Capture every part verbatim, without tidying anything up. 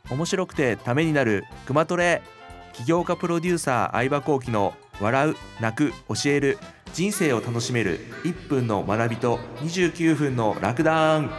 面白くてためになるクマトレ。起業家プロデューサー相葉幸喜の笑う、泣く、教える、人生を楽しめるいっぷんの学びとにじゅうきゅうふんの楽談。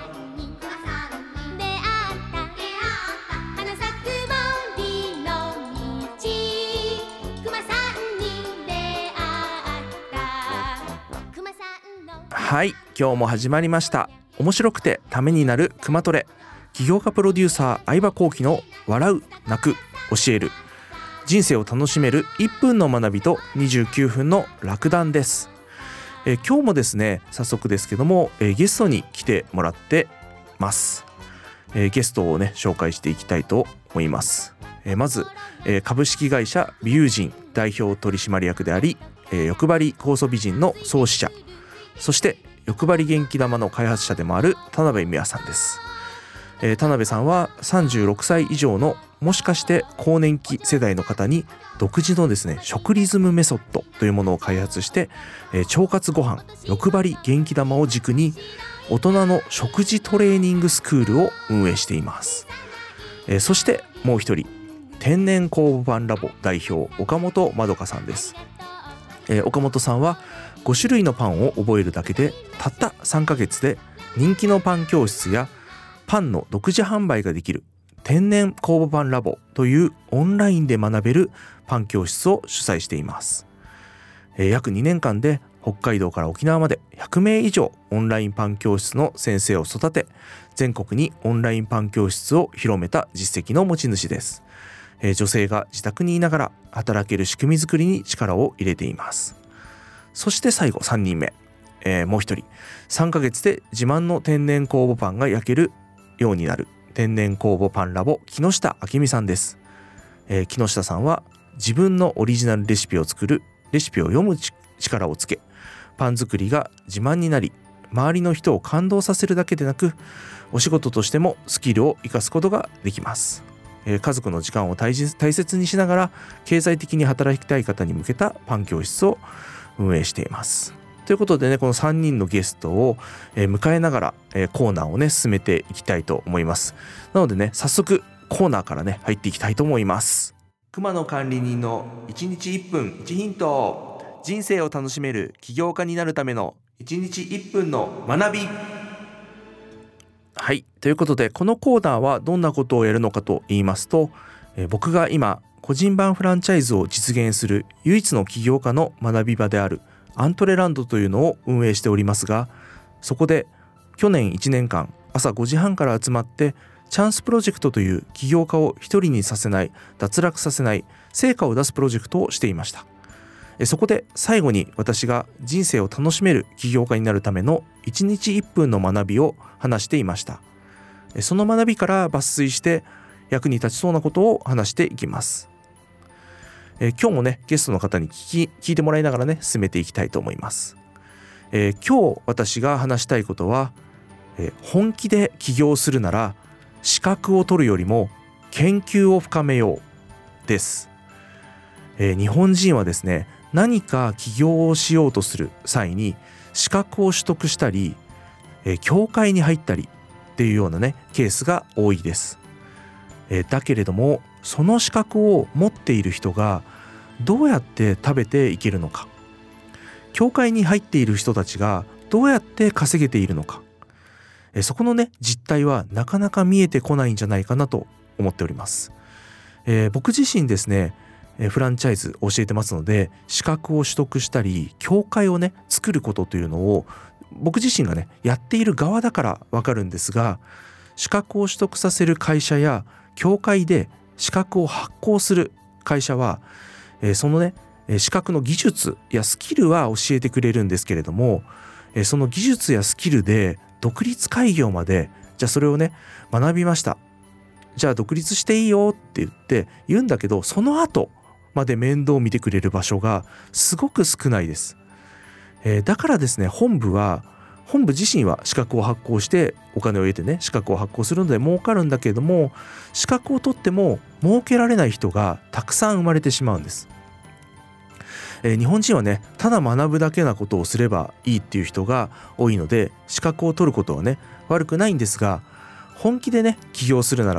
はい、今日も始まりました。面白くてためになるクマトレ。起業家プロデューサー相葉幸喜の笑う、泣く、教える、人生を楽しめるいっぷんの学びとにじゅうきゅうふんの楽談です。えー、今日もですね、早速ですけども、えー、ゲストに来てもらってます。えー、ゲストをね紹介していきたいと思います。えー、まず、えー、株式会社美友人代表取締役であり、えー、欲張り酵素美人の創始者、そして欲張り元気玉の開発者でもある田辺美和さんです。えー、田辺さんはさんじゅうろくさい以上のもしかして更年期世代の方に独自のですね食リズムメソッドというものを開発して、えー、腸活ご飯欲張り元気玉を軸に大人の食事トレーニングスクールを運営しています。えー、そしてもう一人、天然酵母パンラボ代表岡本まどかさんです。えー、岡本さんはごしゅるいのパンを覚えるだけでたったさんかげつで人気のパン教室やパンの独自販売ができる天然酵母パンラボというオンラインで学べるパン教室を主催しています。えー、約にねんかんで北海道から沖縄までひゃくめい以上オンラインパン教室の先生を育て、全国にオンラインパン教室を広めた実績の持ち主です。えー、女性が自宅にいながら働ける仕組み作りに力を入れています。そして最後さんにんめ、えー、もう一人、さんかげつで自慢の天然酵母パンが焼けるようになる天然酵母パンラボ木下明美さんです。えー、木下さんは自分のオリジナルレシピを作るレシピを読む力をつけ、パン作りが自慢になり、周りの人を感動させるだけでなくお仕事としてもスキルを生かすことができます。えー、家族の時間を大切にしながら経済的に働きたい方に向けたパン教室を運営しています。ということでね、このさんにんのゲストを迎えながらコーナーをね進めていきたいと思います。なのでね、早速コーナーからね入っていきたいと思います。熊野管理人のいちにちいっぷんいちヒント。人生を楽しめる起業家になるためのいちにちいっぷんの学び。はい、ということでこのコーナーはどんなことをやるのかと言いますと、え僕が今個人版フランチャイズを実現する唯一の起業家の学び場であるアントレランドというのを運営しておりますが、そこで去年いちねんかん朝ごじはんから集まってチャンスプロジェクトという起業家を一人にさせない、脱落させない、成果を出すプロジェクトをしていました。そこで最後に私が人生を楽しめる起業家になるためのいちにちいっぷんの学びを話していました。その学びから抜粋して役に立ちそうなことを話していきます。えー、今日もねゲストの方に聞き、聞いてもらいながらね進めていきたいと思います。えー、今日私が話したいことは、えー、本気で起業するなら資格を取るよりも研究を深めようです。えー、日本人はですね、何か起業をしようとする際に資格を取得したり、えー、協会に入ったりっていうようなねケースが多いです。えー、だけれどもその資格を持っている人がどうやって食べていけるのか、協会に入っている人たちがどうやって稼げているのか、えそこのね実態はなかなか見えてこないんじゃないかなと思っております。えー、僕自身ですね、フランチャイズ教えてますので、資格を取得したり協会をね作ることというのを僕自身がねやっている側だからわかるんですが、資格を取得させる会社や協会で資格を発行する会社は、えー、そのね資格の技術やスキルは教えてくれるんですけれども、えー、その技術やスキルで独立開業まで、じゃあそれをね学びました、じゃあ独立していいよって言って言うんだけど、その後まで面倒を見てくれる場所がすごく少ないです。えー、だからですね、本部は本部自身は資格を発行してお金を得てね資格を発行するので儲かるんだけれども、資格を取っても儲けられない人がたくさん生まれてしまうんです。えー、日本人はねただ学ぶだけなことをすればいいっていう人が多いので、資格を取ることはね悪くないんですが、本気でね起業するならば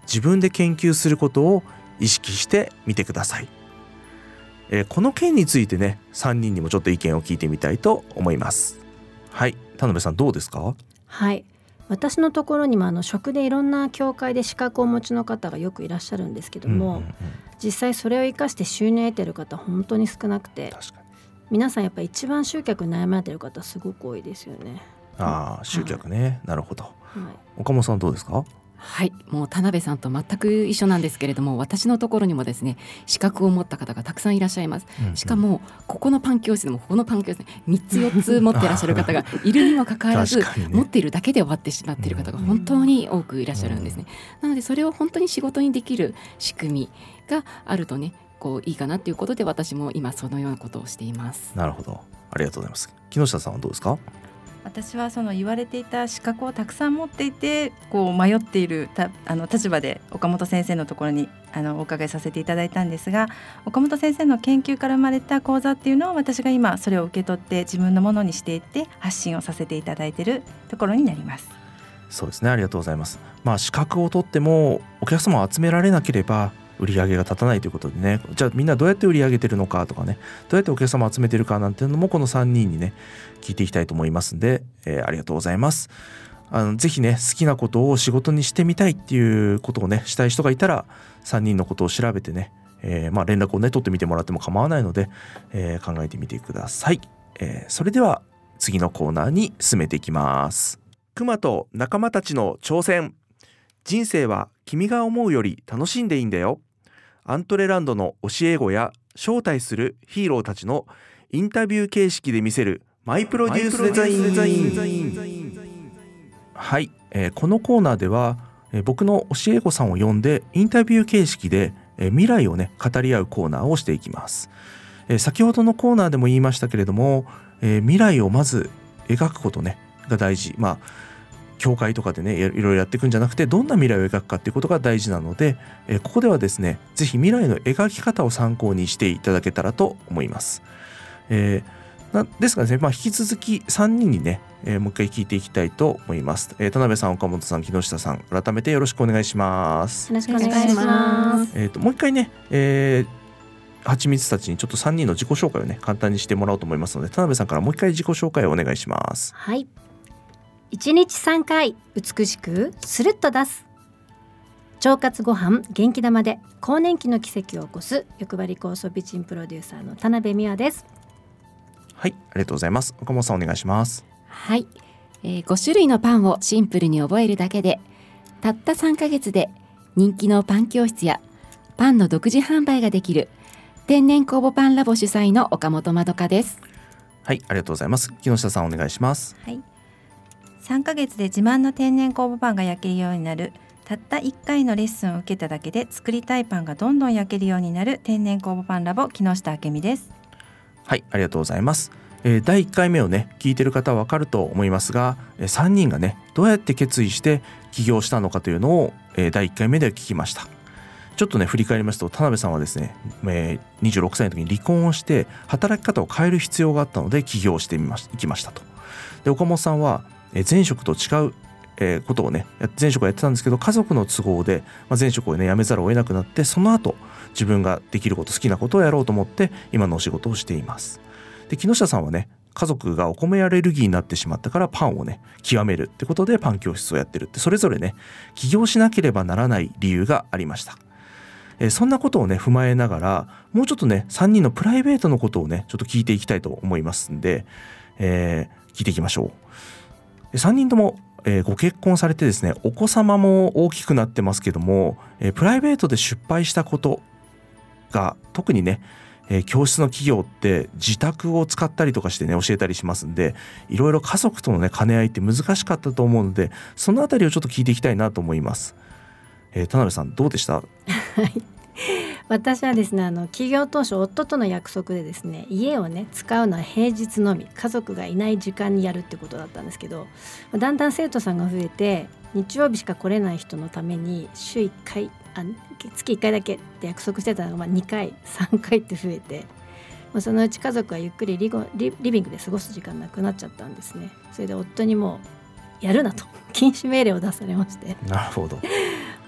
自分で研究することを意識してみてください。えー、この件についてねさんにんにもちょっと意見を聞いてみたいと思います。はい、田辺さんどうですか？ はい、私のところにもあの職でいろんな協会で資格をお持ちの方がよくいらっしゃるんですけども、うんうんうん、実際それを生かして収入を得ている方本当に少なくて、確かに皆さんやっぱり一番集客に悩まれている方すごく多いですよね。 ああ、集客ね、はい、なるほど、はい、岡本さんどうですか？ はい、もう田辺さんと全く一緒なんですけれども、私のところにもですね資格を持った方がたくさんいらっしゃいます、うんうん、しかもここのパン教室でもここのパン教室でみっつよっつ持っていらっしゃる方がいるにもかかわらず、ね、持っているだけで終わってしまっている方が本当に多くいらっしゃるんですね、うん、なのでそれを本当に仕事にできる仕組みがあるとねこういいかなということで、私も今そのようなことをしています。 なるほど、ありがとうございます。木下さんはどうですか？ 私はその言われていた資格をたくさん持っていてこう迷っているたあの立場で岡本先生のところにあのお伺いさせていただいたんですが、岡本先生の研究から生まれた講座っていうのを私が今それを受け取って自分のものにしていって発信をさせていただいているところになります。 そうですね、ありがとうございます。まあ資格を取ってもお客様を集められなければ売り上げが立たないということでね、じゃあみんなどうやって売り上げてるのかとかね、どうやってお客様を集めてるかなんていうのもこのさんにんにね聞いていきたいと思いますんで、えー、ありがとうございます。あのぜひね好きなことを仕事にしてみたいっていうことをねしたい人がいたらさんにんのことを調べてね、えー、まあ連絡をね取ってみてもらっても構わないので、えー、考えてみてください。えー、それでは次のコーナーに進めていきます。熊と仲間たちの挑戦。人生は君が思うより楽しんでいいんだよ。アントレランドの教え子や招待するヒーローたちのインタビュー形式で見せるマイプロデュースデザイン。はい、えー、このコーナーでは、えー、僕の教え子さんを呼んでインタビュー形式で、えー、未来をね語り合うコーナーをしていきます。えー、先ほどのコーナーでも言いましたけれども、えー、未来をまず描くことねが大事。まあ教会とかでねいろいろやっていくんじゃなくて、どんな未来を描くかっていうことが大事なので、えー、ここではですねぜひ未来の描き方を参考にしていただけたらと思います。えー、なですがですね、まあ、引き続きさんにんにね、えー、もう一回聞いていきたいと思います。えー、田辺さん、岡本さん、木下さん、改めてよろしくお願いします。 よろしくお願いします。 えー、ともう一回ね、えー、はちみつたちにちょっとさんにんの自己紹介をね簡単にしてもらおうと思いますので、田辺さんからもう一回自己紹介をお願いします。 はい、いちにちさんかい美しくスルッと出す腸活ご飯元気玉で更年期の奇跡を起こす欲張り酵素美人プロデューサーの田辺美和です。 はい、ありがとうございます。岡本さんお願いします。 はい、えー、ごしゅるいのパンをシンプルに覚えるだけでたったさんかげつで人気のパン教室やパンの独自販売ができる天然酵母パンラボ主催の岡本まどかです。 はい、ありがとうございます。木下さんお願いします。 はい、さんかげつで自慢の天然酵母パンが焼けるようになる、たったいっかいのレッスンを受けただけで作りたいパンがどんどん焼けるようになる天然酵母パンラボ木下明美です。 はい、ありがとうございます。えー、だいいっかいめをね聞いてる方は分かると思いますが、えー、さんにんがねどうやって決意して起業したのかというのを、えー、だいいっかいめで聞きました。ちょっとね振り返りますと、田辺さんはですね、えー、にじゅうろくさいの時に離婚をして働き方を変える必要があったので起業してみましいきましたと。で岡本さんは前職と違うえー、ことをね前職はやってたんですけど、家族の都合で、まあ、前職をね辞めざるを得なくなって、その後自分ができること、好きなことをやろうと思って今のお仕事をしています。で木下さんはね家族がお米アレルギーになってしまったからパンをね極めるってことでパン教室をやってるって、それぞれね起業しなければならない理由がありました。えー、そんなことをね踏まえながら、もうちょっとねさんにんのプライベートのことをねちょっと聞いていきたいと思いますんで、えー、聞いていきましょう。さんにんともえー、ご結婚されてですね、お子様も大きくなってますけども、えー、プライベートで失敗したことが特にね、えー、教室の企業って自宅を使ったりとかしてね教えたりしますんで、いろいろ家族とのね兼ね合いって難しかったと思うので、そのあたりをちょっと聞いていきたいなと思います。えー、田辺さんどうでした？ はい私はですねあの起業当初夫との約束でですね、家をね使うのは平日のみ、家族がいない時間にやるってことだったんですけど、だんだん生徒さんが増えて日曜日しか来れない人のために週いっかいあ月いっかいだけって約束してたのが、まあ、にかいさんかいって増えて、まあ、そのうち家族はゆっくり リ, ゴ リ, リビングで過ごす時間なくなっちゃったんですね。それで夫にもやるなと禁止命令を出されましてなるほど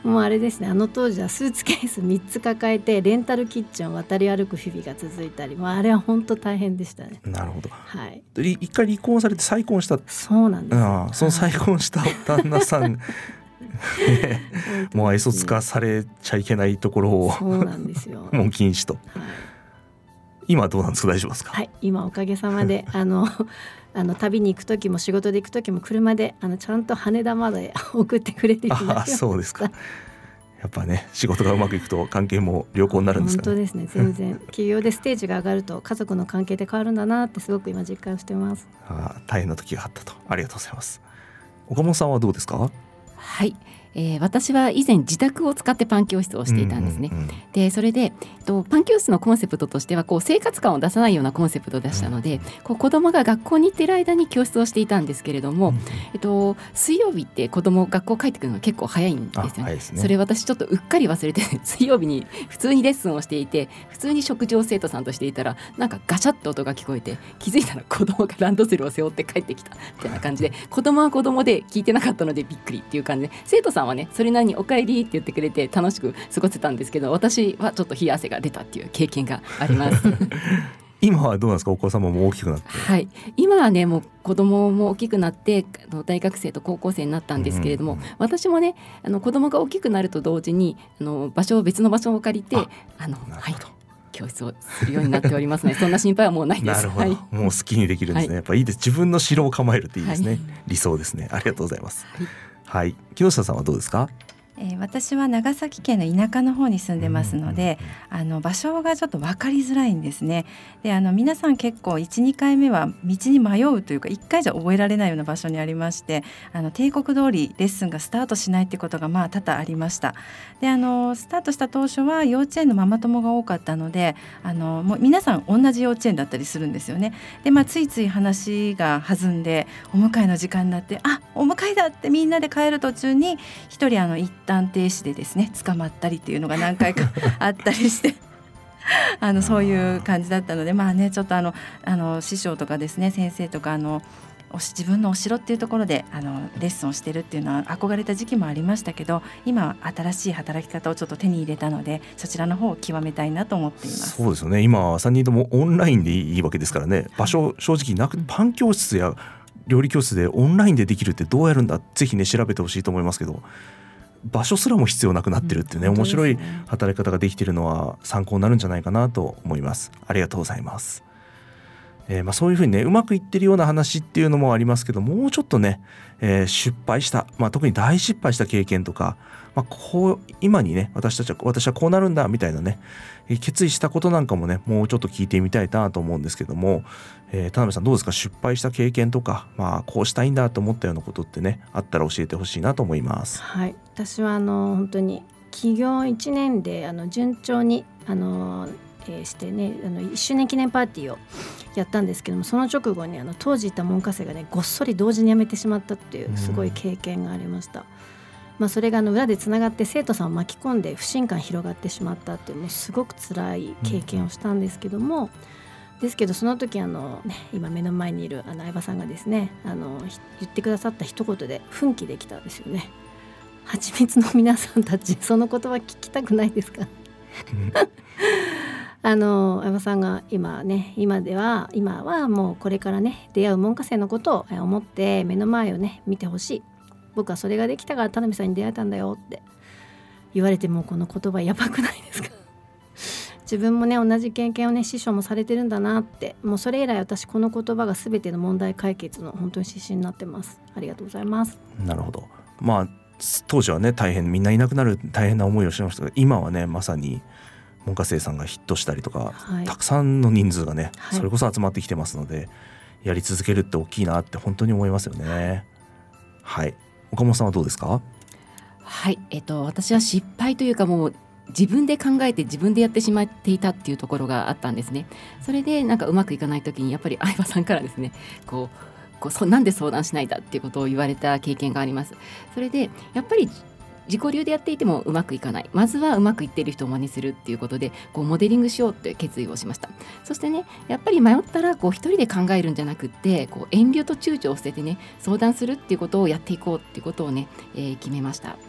もうあれですね、あの当時はスーツケースみっつ抱えてレンタルキッチンを渡り歩く日々が続いたり、まあ、あれは本当大変でしたね。 なるほど、 はい、 で一回離婚されて再婚した。 そうなんです、 ああその再婚した旦那さんもう愛想つかされちゃいけないところをそうなんですよもう禁止と、 はい、 今どうなんですか、大丈夫ですか。 はい、今おかげさまであのあの旅に行く時も仕事で行く時も車であのちゃんと羽田まで送ってくれるようになりました。 あそうですか。やっぱね仕事がうまくいくと関係も良好になるんですかね。 本当ですね、全然企業でステージが上がると家族の関係で変わるんだなってすごく今実感してます。 あ大変な時があったと。ありがとうございます。岡本さんはどうですか。 はい、えー、私は以前自宅を使ってパン教室をしていたんですね、うんうんうん、でそれでとパン教室のコンセプトとしてはこう生活感を出さないようなコンセプトを出したので、うん、こう子どもが学校に行っている間に教室をしていたんですけれども、うんえっと、水曜日って子ども学校帰ってくるのが結構早いんですよ ね, 早いですね。それ私ちょっとうっかり忘れて水曜日に普通にレッスンをしていて普通に食事を生徒さんとしていたらなんかガシャッと音が聞こえて気づいたら子どもがランドセルを背負って帰ってきたみたいな感じで子どもは子どもで聞いてなかったのでびっくりっていう感じで生徒さんはねそれなりにお帰りって言ってくれて楽しく過ごせたんですけど私はちょっと冷や汗が出たっていう経験があります今はどうなんですか、お子様も大きくなって。 はい、今はねもう子供も大きくなって大学生と高校生になったんですけれども、うん、私もねあの子供が大きくなると同時にあの場所を別の場所を借りてあのはい教室をするようになっておりますねそんな心配はもうないです。 なるほど、はい、もう好きにできるんですね、はい、やっぱいいです。自分の城を構えるっていいですね、はい、理想ですね。ありがとうございます、はいはい、木下さんはどうですか。 えー、私は長崎県の田舎の方に住んでますので、うんうんうん、あの場所がちょっと分かりづらいんですね。であの皆さん結構 いち,に 回目は道に迷うというかいっかいじゃ覚えられないような場所にありましてあの帝国通りレッスンがスタートしないってことがまあ多々ありました。であのスタートした当初は幼稚園のママ友が多かったのであのもう皆さん同じ幼稚園だったりするんですよね。で、まあ、ついつい話が弾んでお迎えの時間になってあお迎えだってみんなで帰る途中に一人あの一旦停止でですね捕まったりっていうのが何回かあったりしてあのそういう感じだったのでまあねちょっとあのあの師匠とかですね先生とかあのおし自分のお城っていうところであのレッスンをしてるっていうのは憧れた時期もありましたけど今は新しい働き方をちょっと手に入れたのでそちらの方を極めたいなと思っています。 そうですよね。今さんにんともオンラインでいいわけですからね。場所正直なくパン教室や料理教室でオンラインでできるってどうやるんだぜひね調べてほしいと思いますけど場所すらも必要なくなってるっていうね、うん、面白い働き方ができているのは参考になるんじゃないかなと思います。ありがとうございます。えーまあ、そういうふうにねうまくいってるような話っていうのもありますけどもうちょっとね、えー、失敗した、まあ、特に大失敗した経験とか、まあ、こう今にね私たちは私はこうなるんだみたいなね決意したことなんかもねもうちょっと聞いてみたいなと思うんですけども、えー、田辺さんどうですか。失敗した経験とか、まあ、こうしたいんだと思ったようなことってねあったら教えてほしいなと思います。 はい、私はあの本当に起業いちねんであの順調にあのえー、してねあのいっしゅうねん記念パーティーをやったんですけどもその直後にあの当時いた門下生がねごっそり同時に辞めてしまったっていうすごい経験がありました、まあ、それがあの裏でつながって生徒さんを巻き込んで不信感広がってしまったっていうもうすごく辛い経験をしたんですけども、うん、ですけどその時あの、ね、今目の前にいるあの相葉さんがですねあの言ってくださった一言で奮起できたんですよね。はちみつの皆さんたちその言葉聞きたくないですかあの相葉さんが今ね今では今はもうこれからね出会う門下生のことを思って目の前をね見てほしい。僕はそれができたから田辺さんに出会えたんだよって言われてもこの言葉やばくないですか自分もね同じ経験をね師匠もされてるんだなってもうそれ以来私この言葉が全ての問題解決の本当に指針になってます。ありがとうございます。 なるほど。まあ当時はね大変みんないなくなる大変な思いをしてましたが今はねまさに門下生さんがヒットしたりとか、はい、たくさんの人数がね、はい、それこそ集まってきてますのでやり続けるって大きいなって本当に思いますよね。はい、岡本さんはどうですか。 はい、えっと、私は失敗というかもう自分で考えて自分でやってしまっていたっていうところがあったんですね。それでなんかうまくいかない時にやっぱり相葉さんからですねこうこうそなんで相談しないんだっていうことを言われた経験があります。それでやっぱり自己流でやっていてもうまくいかない、まずはうまくいっている人を真似するっていうことでこうモデリングしようって決意をしました。そしてねやっぱり迷ったらこう一人で考えるんじゃなくってこう遠慮と躊躇を捨ててね相談するっていうことをやっていこうっていうことをね、えー、決めました。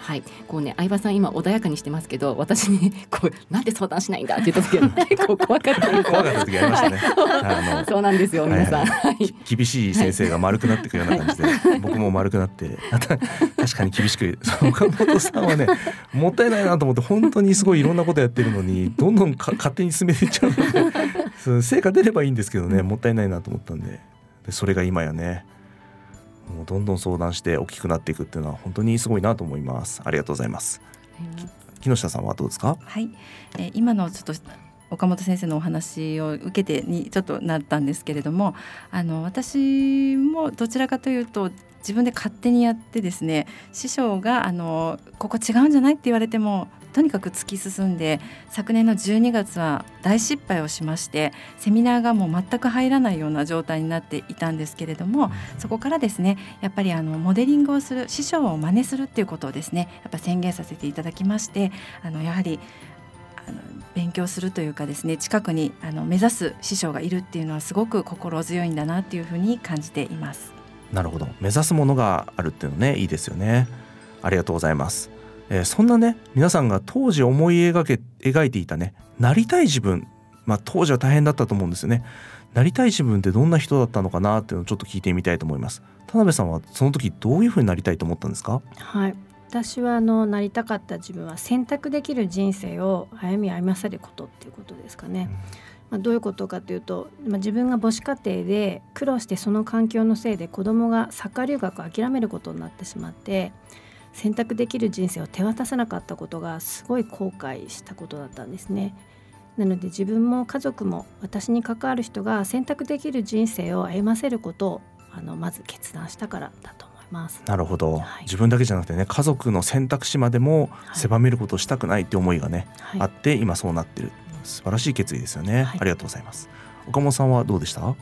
はい、こうね相葉さん今穏やかにしてますけど、私にこうなんで相談しないんだって言った時は結構怖かったです。 怖かった時ありましたね。 あのそうなんですよ皆さん、はいはい、 厳しい先生が丸くなっていくような感じで、はい、僕も丸くなって確かに厳しく岡本さんはねもったいないなと思って、本当にすごいいろんなことやってるのにどんどんか勝手に進めていっちゃうのでその成果出ればいいんですけどね、もったいないなと思ったんで、でそれが今やねもうどんどん相談して大きくなっていくっていうのは本当にすごいなと思います。ありがとうございます。木下さんはどうですか？ はい、えー、今のちょっと岡本先生のお話を受けてにちょっとなったんですけれども、あの私もどちらかというと自分で勝手にやってですね、師匠があのここ違うんじゃないって言われてもとにかく突き進んで、昨年のじゅうにがつは大失敗をしまして、セミナーがもう全く入らないような状態になっていたんですけれども、そこからですねやっぱりあのモデリングをする、師匠を真似するっていうことをですねやっぱ宣言させていただきまして、あのやはりあの勉強するというかですね、近くにあの目指す師匠がいるっていうのはすごく心強いんだなっていうふうに感じています。 なるほど、目指すものがあるっていうのね、いいですよね。ありがとうございます。えー、そんなね皆さんが当時思い描け描いていたねなりたい自分、まあ当時は大変だったと思うんですよね。なりたい自分ってどんな人だったのかなっていうのをちょっと聞いてみたいと思います。田辺さんはその時どういうふうになりたいと思ったんですか？ はい、私はあのなりたかった自分は選択できる人生を歩み歩ませることっていうことですかね。うん、まあ、どういうことかというと、まあ、自分が母子家庭で苦労してその環境のせいで子供がサッカー留学を諦めることになってしまって、選択できる人生を手渡せなかったことがすごい後悔したことだったんですね。なので自分も家族も私に関わる人が選択できる人生を歩ませることをあのまず決断したからだと思います。 なるほど、 はい、 自分だけじゃなくてね家族の選択肢までも狭めることをしたくないって思いがね、はい、あって今そうなってる、素晴らしい決意ですよね。はい、ありがとうございます。岡本さんはどうでした？ はい、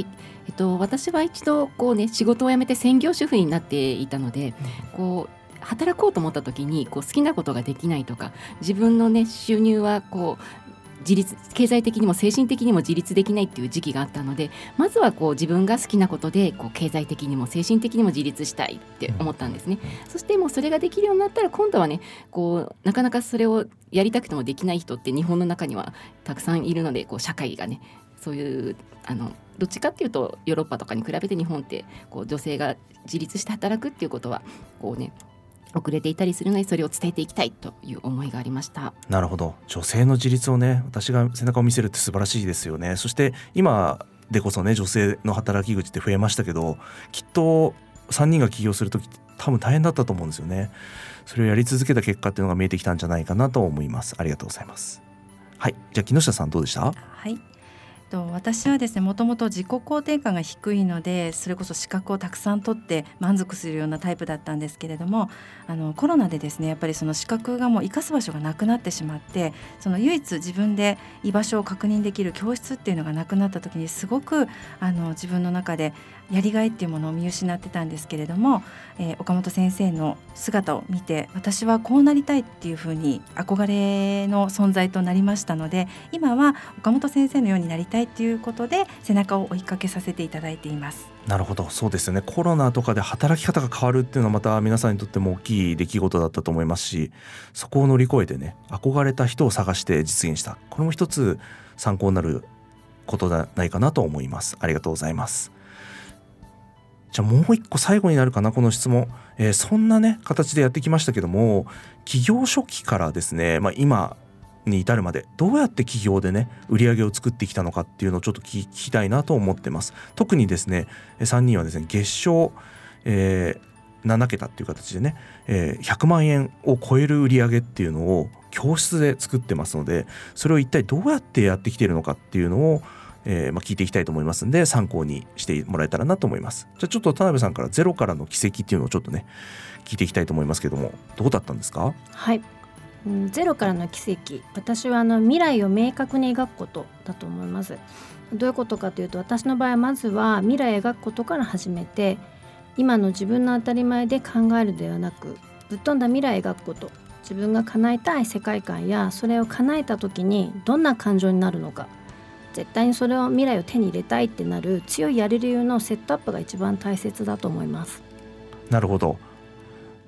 えっと、私は一度こう、ね、仕事を辞めて専業主婦になっていたので、うん、こう働こうと思った時にこう好きなことができないとか、自分の、ね、収入はこう自立経済的にも精神的にも自立できないっていう時期があったので、まずはこう自分が好きなことでこう経済的にも精神的にも自立したいって思ったんですね。うん、そしてもうそれができるようになったら今度はねこうなかなかそれをやりたくてもできない人って日本の中にはたくさんいるので、こう社会がねそういうあのどっちかっていうとヨーロッパとかに比べて日本ってこう女性が自立して働くっていうことはこうね遅れていたりするので、それを伝えていきたいという思いがありました。 なるほど、女性の自立をね私が背中を見せるって素晴らしいですよね。そして今でこそね女性の働き口って増えましたけど、きっとさんにんが起業するとき多分大変だったと思うんですよね。それをやり続けた結果っていうのが見えてきたんじゃないかなと思います。ありがとうございます。はい、じゃあ木下さんどうでした？ はい、私はですねもともと自己肯定感が低いので、それこそ資格をたくさん取って満足するようなタイプだったんですけれども、あのコロナでですねやっぱりその資格がもう生かす場所がなくなってしまって、その唯一自分で居場所を確認できる教室っていうのがなくなった時にすごくあの自分の中でやりがいっていうものを見失ってたんですけれども、えー、岡本先生の姿を見て私はこうなりたいっていうふうに憧れの存在となりましたので、今は岡本先生のようになりたいということで背中を追いかけさせていただいています。 なるほど、そうですよね。コロナとかで働き方が変わるっていうのはまた皆さんにとっても大きい出来事だったと思いますし、そこを乗り越えてね憧れた人を探して実現した、これも一つ参考になることじゃないかなと思います。ありがとうございます。じゃあもう一個最後になるかなこの質問、えー、そんなね形でやってきましたけども、起業初期からですね、まあ、今に至るまでどうやって起業でね売り上げを作ってきたのかっていうのをちょっと聞きたいなと思ってます。特にですねさんにんはですね月賞、えー、ななけたっていう形でね、えー、ひゃくまんえんを超える売り上げっていうのを教室で作ってますので、それを一体どうやってやってきているのかっていうのをえーまあ、聞いていきたいと思いますので参考にしてもらえたらなと思います。じゃあちょっと田辺さんからゼロからの軌跡っていうのをちょっとね聞いていきたいと思いますけども、どうだったんですか？ はい、うん、ゼロからの軌跡、私はあの未来を明確に描くことだと思います。どういうことかというと、私の場合はまずは未来を描くことから始めて、今の自分の当たり前で考えるではなくぶっ飛んだ未来を描くこと、自分が叶えたい世界観やそれを叶えた時にどんな感情になるのか、絶対にそれを未来を手に入れたいってなる強いやる理由のセットアップが一番大切だと思います。 なるほど。いや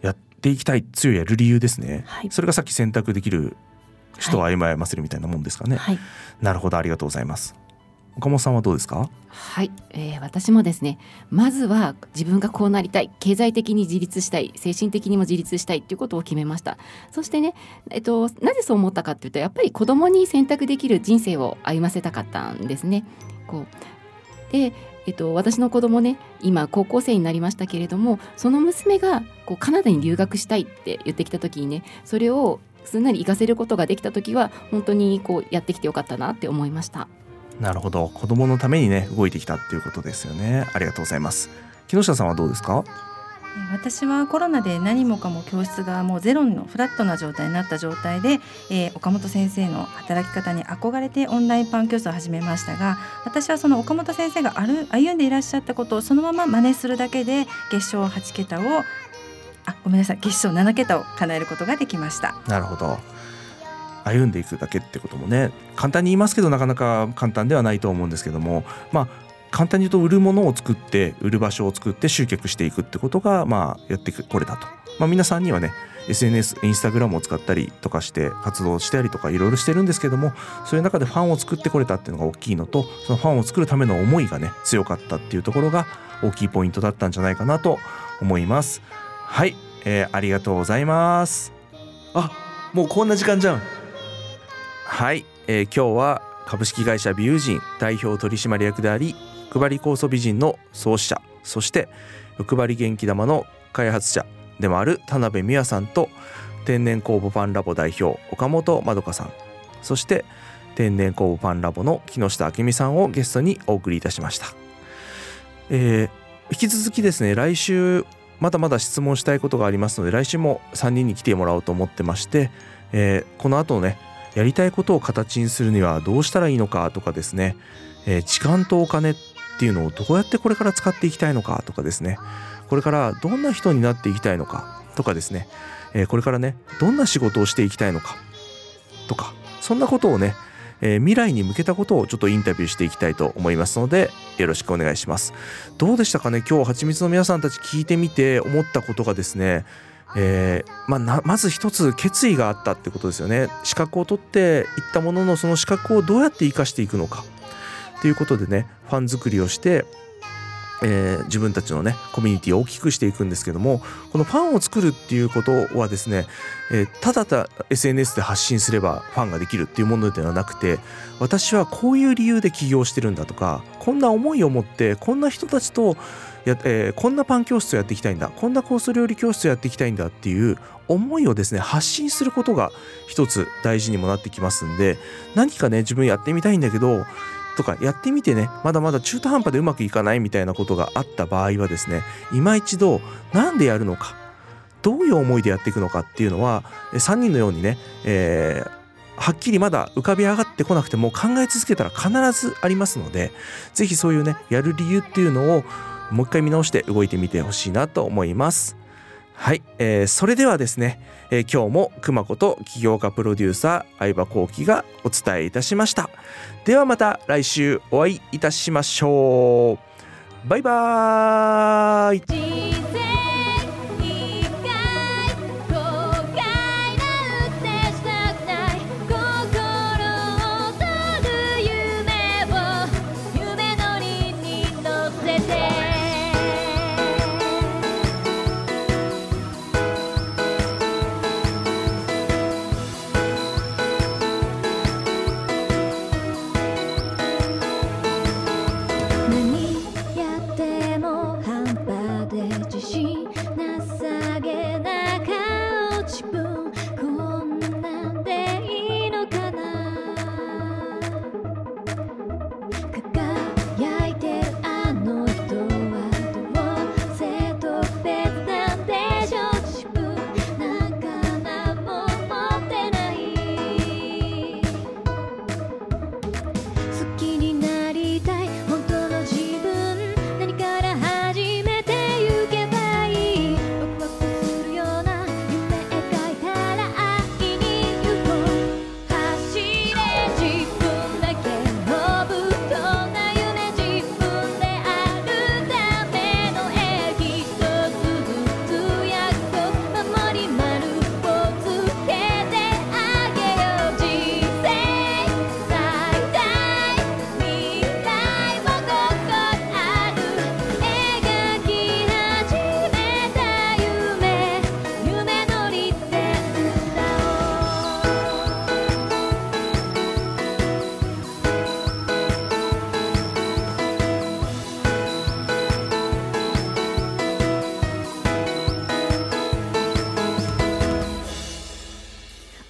っていきたい、強いやる理由ですね、 はい、 それがさっき選択できる人を歩ませるみたいなもんですかね、 はい、 なるほど、ありがとうございます。岡本さんはどうですか？ はい、えー、私もですね、まずは自分がこうなりたい、経済的に自立したい、精神的にも自立したいということを決めました。そしてね、えっと、なぜそう思ったかというと、やっぱり子供に選択できる人生を歩ませたかったんですね。こうで、えっと、私の子供ね、今高校生になりましたけれども、その娘がこうカナダに留学したいって言ってきた時にね、それをすんなり行かせることができた時は本当にこうやってきてよかったなって思いました。 なるほど、子供のためにね動いてきたっていうことですよね。ありがとうございます。木下さんはどうですか？ 私はコロナで何もかも教室がもうゼロのフラットな状態になった状態で、えー、岡本先生の働き方に憧れてオンラインパン教室を始めましたが、私はその岡本先生が歩んでいらっしゃったことをそのまま真似するだけで月賞はちけたをあごめんなさい月賞ななけたを叶えることができました。 なるほど、歩んでいくだけってこともね、簡単に言いますけどなかなか簡単ではないと思うんですけども、まあ簡単に言うと売るものを作って売る場所を作って集客していくってことがまあやってこれたと、まあ、皆さんにはね エスエヌエス、インスタグラムを使ったりとかして活動したりとかいろいろしてるんですけども、そういう中でファンを作ってこれたっていうのが大きいのと、そのファンを作るための思いがね強かったっていうところが大きいポイントだったんじゃないかなと思います。はい、えー、ありがとうございます。あ、もうこんな時間じゃん。はい、えー、今日は株式会社美友人代表取締役であり欲張り酵素美人の創始者、そして欲張り元気玉の開発者でもある田辺美和さんと、天然酵母パンラボ代表岡本まどかさん、そして天然酵母パンラボの木下明美さんをゲストにお送りいたしました。えー、引き続きですね、来週まだまだ質問したいことがありますので、来週もさんにんに来てもらおうと思ってまして、えー、この後ねやりたいことを形にするにはどうしたらいいのかとかですね、えー、時間とお金っていうのをどうやってこれから使っていきたいのかとかですね、これからどんな人になっていきたいのかとかですね、えー、これからねどんな仕事をしていきたいのかとか、そんなことをね、えー、未来に向けたことをちょっとインタビューしていきたいと思いますので、よろしくお願いします。どうでしたかね、今日はちみつの皆さんたち聞いてみて思ったことがですね、えーまあ、なまず一つ決意があったってことですよね。資格を取っていったものの、その資格をどうやって生かしていくのかということでね、ファン作りをして、えー、自分たちのねコミュニティを大きくしていくんですけども、このファンを作るっていうことはですね、えー、ただただ エスエヌエス で発信すればファンができるっていうものではなくて、私はこういう理由で起業してるんだとか、こんな思いを持ってこんな人たちとや、えー、こんなパン教室をやっていきたいんだ、こんなコース料理教室をやっていきたいんだっていう思いをですね発信することが一つ大事にもなってきますんで、何かね自分やってみたいんだけどとか、やってみてねまだまだ中途半端でうまくいかないみたいなことがあった場合はですね、今一度なんでやるのか、どういう思いでやっていくのかっていうのはさんにんのようにね、えー、はっきりまだ浮かび上がってこなくても考え続けたら必ずありますので、ぜひそういうねやる理由っていうのをもう一回見直して動いてみてほしいなと思います。はい、えー、それではですね、えー、今日も熊子と起業家プロデューサー相葉幸輝がお伝えいたしました。ではまた来週お会いいたしましょう。バイバーイ。 何やっても半端で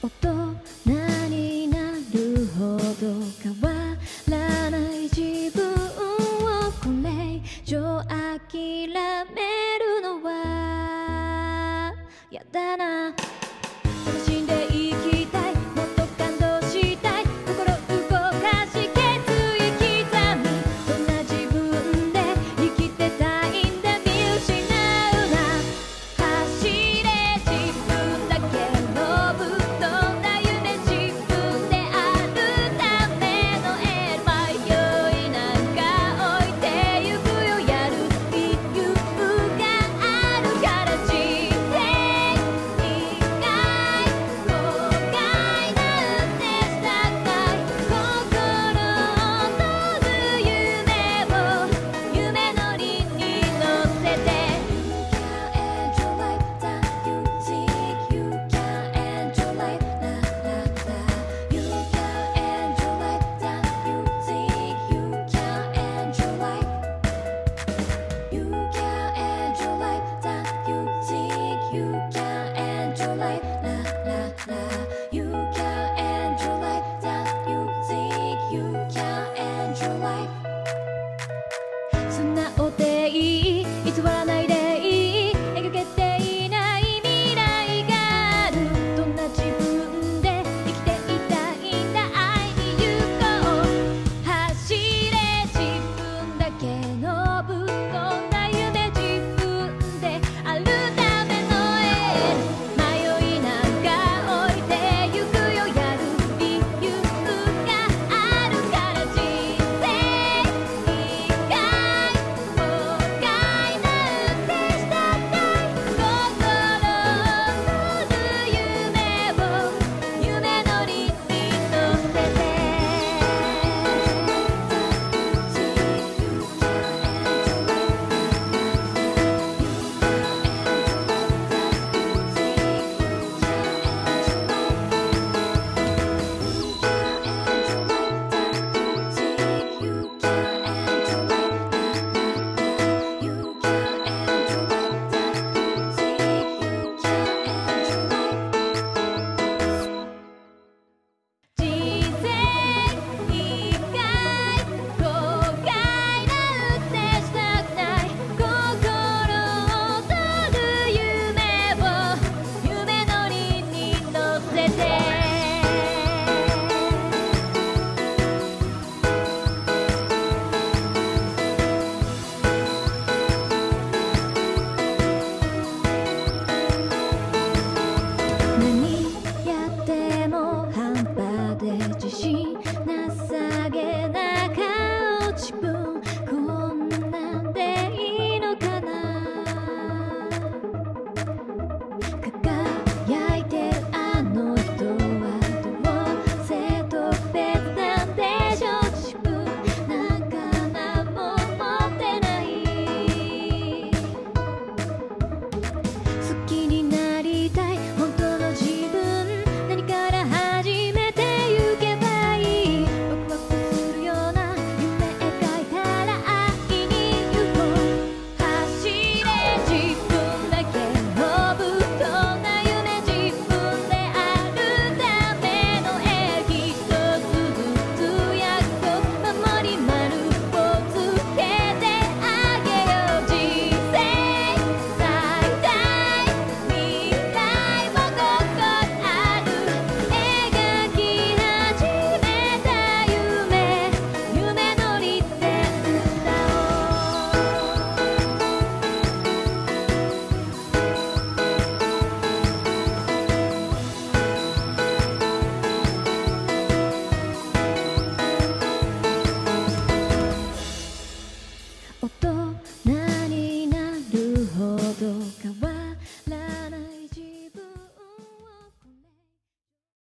音